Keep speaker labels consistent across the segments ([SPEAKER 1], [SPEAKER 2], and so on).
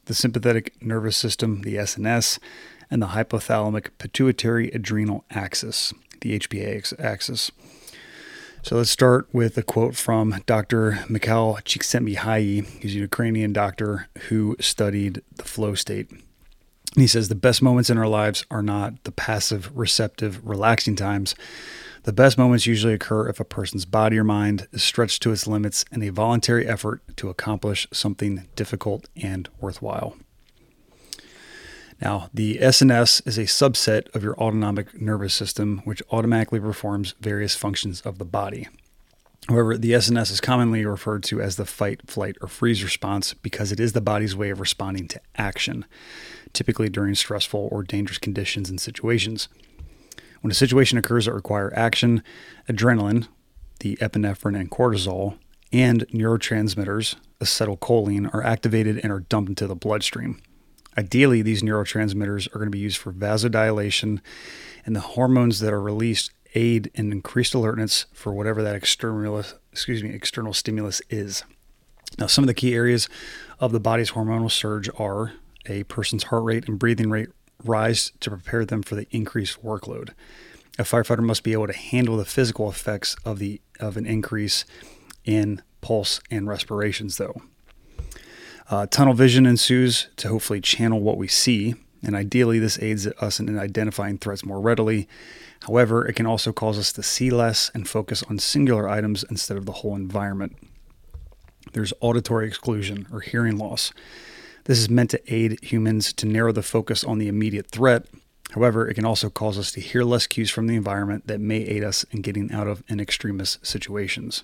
[SPEAKER 1] the sympathetic nervous system, the SNS, and the hypothalamic pituitary adrenal axis, the HPA axis. So let's start with a quote from Dr. Mikhail Csikszentmihalyi. He's a Ukrainian doctor who studied the flow state. And he says, the best moments in our lives are not the passive, receptive, relaxing times. The best moments usually occur if a person's body or mind is stretched to its limits in a voluntary effort to accomplish something difficult and worthwhile. Now, the SNS is a subset of your autonomic nervous system, which automatically performs various functions of the body. However, the SNS is commonly referred to as the fight, flight, or freeze response because it is the body's way of responding to action, typically during stressful or dangerous conditions and situations. When a situation occurs that requires action, adrenaline, the epinephrine and cortisol, and neurotransmitters, acetylcholine, are activated and are dumped into the bloodstream. Ideally, these neurotransmitters are going to be used for vasodilation, and the hormones that are released aid in increased alertness for whatever that external stimulus is. Now, some of the key areas of the body's hormonal surge are a person's heart rate and breathing rate rise to prepare them for the increased workload. A firefighter must be able to handle the physical effects of an increase in pulse and respirations, though. Tunnel vision ensues to hopefully channel what we see, and ideally this aids us in identifying threats more readily. However, it can also cause us to see less and focus on singular items instead of the whole environment. There's auditory exclusion or hearing loss. This is meant to aid humans to narrow the focus on the immediate threat. However, it can also cause us to hear less cues from the environment that may aid us in getting out of in extremis situations.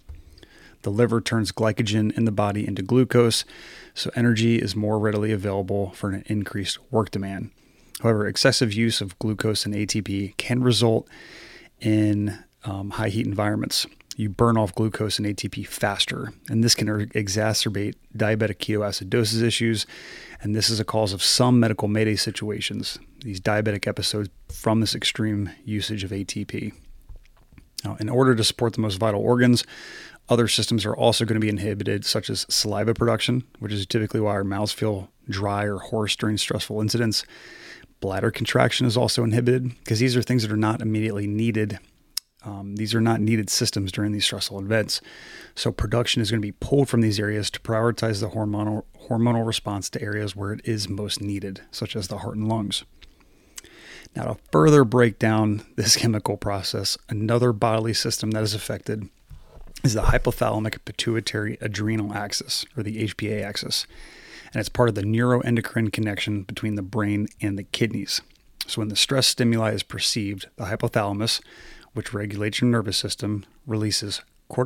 [SPEAKER 1] The liver turns glycogen in the body into glucose, so energy is more readily available for an increased work demand. However, excessive use of glucose and ATP can result in high heat environments. You burn off glucose and ATP faster, and this can exacerbate diabetic ketoacidosis issues, and this is a cause of some medical mayday situations, these diabetic episodes from this extreme usage of ATP. Now, in order to support the most vital organs, other systems are also going to be inhibited, such as saliva production, which is typically why our mouths feel dry or hoarse during stressful incidents. Bladder contraction is also inhibited because these are things that are not immediately needed. These are not needed systems during these stressful events. So production is going to be pulled from these areas to prioritize the hormonal response to areas where it is most needed, such as the heart and lungs. Now, to further break down this chemical process, another bodily system that is affected is the hypothalamic pituitary adrenal axis, or the HPA axis. And it's part of the neuroendocrine connection between the brain and the kidneys. So when the stress stimuli is perceived, the hypothalamus, which regulates your nervous system, releases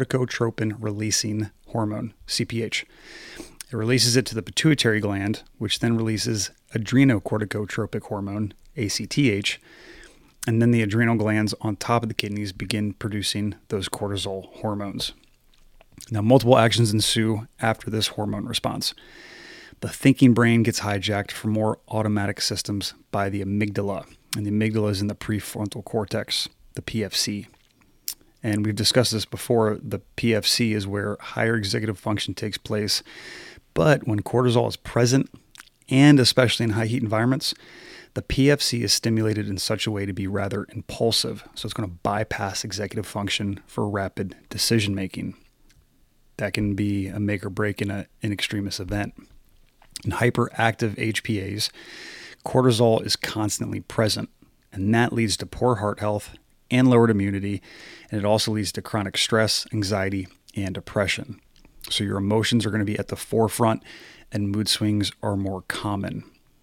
[SPEAKER 1] corticotropin-releasing hormone, CPH. It releases it to the pituitary gland, which then releases adrenocorticotropic hormone, ACTH, and then the adrenal glands on top of the kidneys begin producing those cortisol hormones. Now, multiple actions ensue after this hormone response. The thinking brain gets hijacked for more automatic systems by the amygdala, and the amygdala is in the prefrontal cortex, the PFC. And we've discussed this before. The PFC is where higher executive function takes place. But when cortisol is present, and especially in high heat environments, the PFC is stimulated in such a way to be rather impulsive. So it's going to bypass executive function for rapid decision making. That can be a make or break in an extremis event. In hyperactive HPAs, cortisol is constantly present, and that leads to poor heart health and lowered immunity, and it also leads to chronic stress, anxiety, and depression. So your emotions are going to be at the forefront, and mood swings are more common.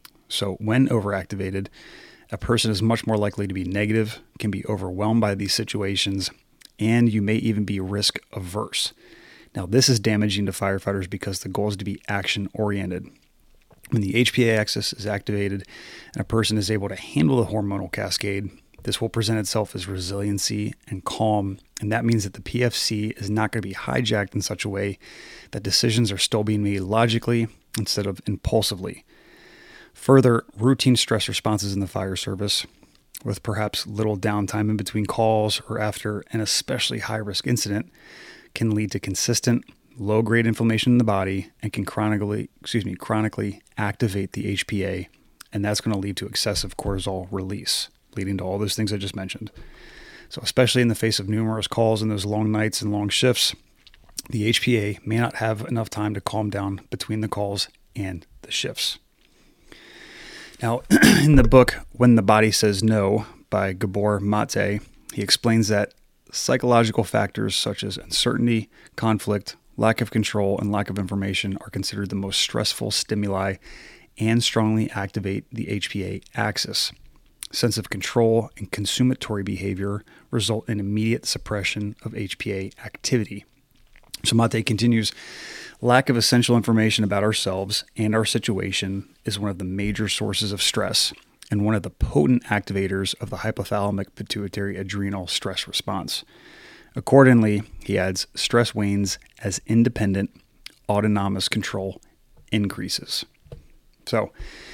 [SPEAKER 1] So when overactivated, a person is much more likely to be negative, can be overwhelmed by these situations, and you may even be risk averse. Now, this is damaging to firefighters because the goal is to be action-oriented. When the HPA axis is activated and a person is able to handle the hormonal cascade, this will present itself as resiliency and calm, and that means that the PFC is not going to be hijacked in such a way that decisions are still being made logically instead of impulsively. Further, routine stress responses in the fire service, with perhaps little downtime in between calls or after an especially high-risk incident, can lead to consistent, low-grade inflammation in the body and can chronically activate the HPA, and that's going to lead to excessive cortisol release, leading to all those things I just mentioned. So especially in the face of numerous calls and those long nights and long shifts, the HPA may not have enough time to calm down between the calls and the shifts. Now, in the book, When the Body Says No by Gabor Mate, he explains that psychological factors such as uncertainty, conflict, lack of control, and lack of information are considered the most stressful stimuli and strongly activate the HPA axis. Sense of control and consummatory behavior result in immediate suppression of HPA activity. So Mate continues, lack of essential information about ourselves and our situation is one of the major sources of stress and one of the potent activators of the hypothalamic pituitary adrenal stress response. Accordingly, he adds, stress wanes as independent autonomous control increases. So,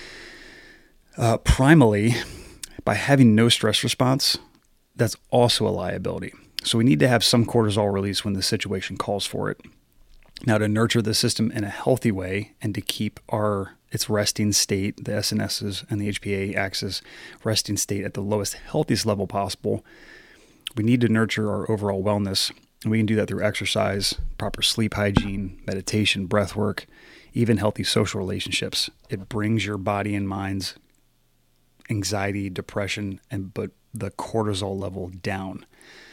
[SPEAKER 1] primally, by having no stress response, that's also a liability. So we need to have some cortisol release when the situation calls for it. Now, to nurture the system in a healthy way and to keep its resting state, the SNSs and the HPA axis resting state at the lowest, healthiest level possible, we need to nurture our overall wellness. And we can do that through exercise, proper sleep hygiene, meditation, breath work, even healthy social relationships. It brings your body and mind's anxiety, depression, but the cortisol level down.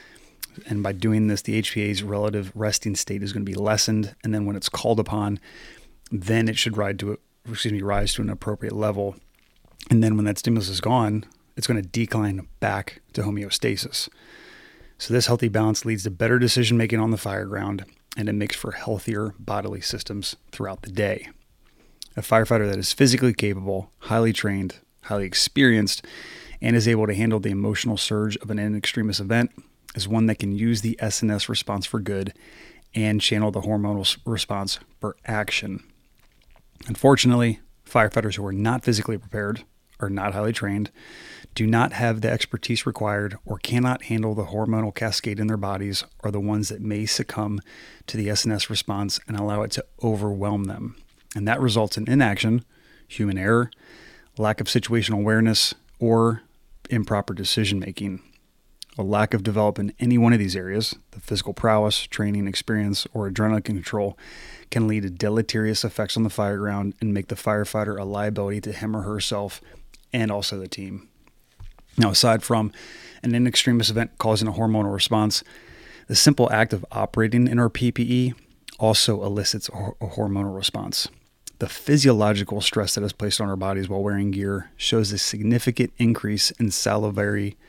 [SPEAKER 1] And by doing this, the HPA's relative resting state is going to be lessened. And then when it's called upon, then it should rise to an appropriate level. And then when that stimulus is gone, it's going to decline back to homeostasis. So this healthy balance leads to better decision-making on the fire ground, and it makes for healthier bodily systems throughout the day. A firefighter that is physically capable, highly trained, highly experienced, and is able to handle the emotional surge of an in extremis event is one that can use the SNS response for good and channel the hormonal response for action. Unfortunately, firefighters who are not physically prepared, are not highly trained, do not have the expertise required, or cannot handle the hormonal cascade in their bodies are the ones that may succumb to the SNS response and allow it to overwhelm them. And that results in inaction, human error, lack of situational awareness, or improper decision-making. A lack of development in any one of these areas, the physical prowess, training, experience, or adrenaline control, can lead to deleterious effects on the fire ground and make the firefighter a liability to him or herself and also the team. Now, aside from an in extremis event causing a hormonal response, the simple act of operating in our PPE also elicits a hormonal response. The physiological stress that is placed on our bodies while wearing gear shows a significant increase in salivary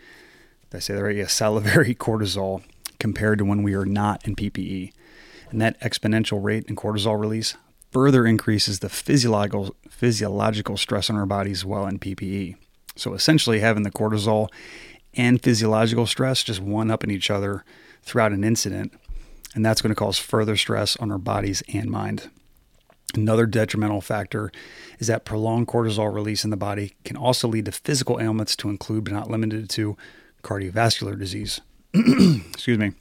[SPEAKER 1] cortisol compared to when we are not in PPE. And that exponential rate in cortisol release further increases the physiological stress on our bodies while in PPE. So essentially having the cortisol and physiological stress just one-upping each other throughout an incident, and that's going to cause further stress on our bodies and mind. Another detrimental factor is that prolonged cortisol release in the body can also lead to physical ailments to include but not limited to cardiovascular disease. Excuse me.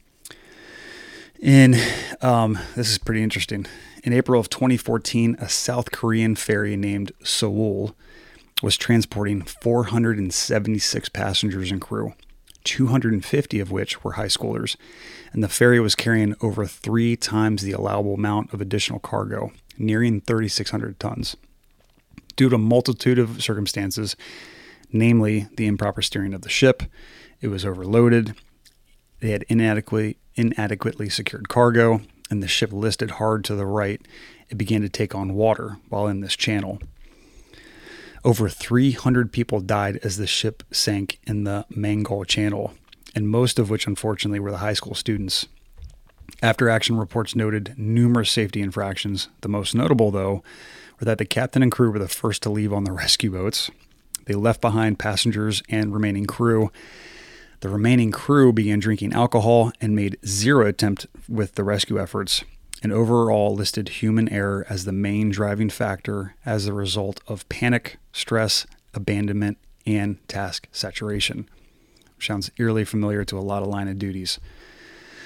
[SPEAKER 1] This is pretty interesting. In April of 2014, a South Korean ferry named Seoul was transporting 476 passengers and crew, 250 of which were high schoolers, and the ferry was carrying over 3 times the allowable amount of additional cargo, nearing 3,600 tons. Due to a multitude of circumstances, namely the improper steering of the ship, it was overloaded, they had inadequately secured cargo, and the ship listed hard to the right, it began to take on water while in this channel. Over 300 people died as the ship sank in the Mangal Channel, and most of which unfortunately were the high school students. After action reports noted numerous safety infractions. The most notable, though, were that the captain and crew were the first to leave on the rescue boats. They left behind passengers and remaining crew. The remaining crew began drinking alcohol and made zero attempt with the rescue efforts, and overall listed human error as the main driving factor as a result of panic, stress, abandonment, and task saturation. Which sounds eerily familiar to a lot of line of duties.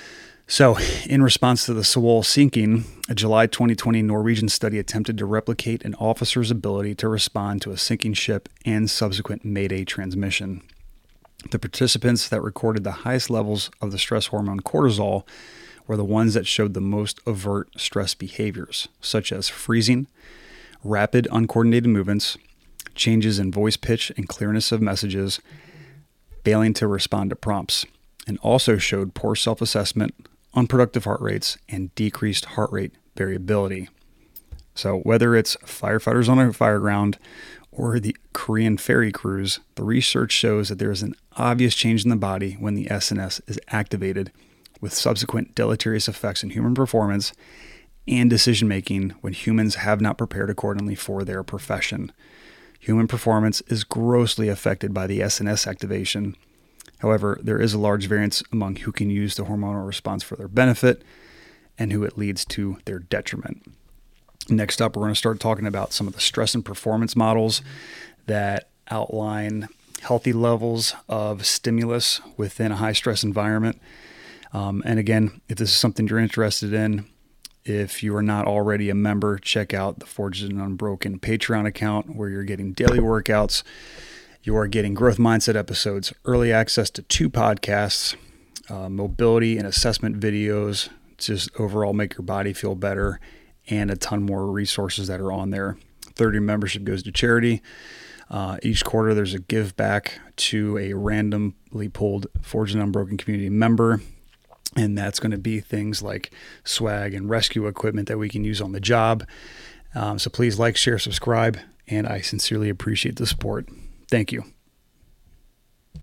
[SPEAKER 1] So, in response to the Sewol sinking, a July 2020 Norwegian study attempted to replicate an officer's ability to respond to a sinking ship and subsequent Mayday transmission. The participants that recorded the highest levels of the stress hormone cortisol were the ones that showed the most overt stress behaviors, such as freezing, rapid uncoordinated movements, changes in voice pitch and clearness of messages, failing to respond to prompts, and also showed poor self-assessment, unproductive heart rates, and decreased heart rate variability. So whether it's firefighters on a fire ground or the Korean ferry cruise, the research shows that there is an obvious change in the body when the SNS is activated, with subsequent deleterious effects in human performance and decision-making when humans have not prepared accordingly for their profession. Human performance is grossly affected by the SNS activation. However, there is a large variance among who can use the hormonal response for their benefit and who it leads to their detriment. Next up, we're going to start talking about some of the stress and performance models that outline healthy levels of stimulus within a high-stress environment. And again, if this is something you're interested in, if you are not already a member, check out the Forged and Unbroken Patreon account where you're getting daily workouts. You are getting growth mindset episodes, early access to 2 podcasts, mobility and assessment videos, just overall make your body feel better, and a ton more resources that are on there. Third year membership goes to charity. Each quarter there's a give back to a randomly pulled Forged and Unbroken community member. And that's going to be things like swag and rescue equipment that we can use on the job. So please like, share, subscribe, and I sincerely appreciate the support. Thank you.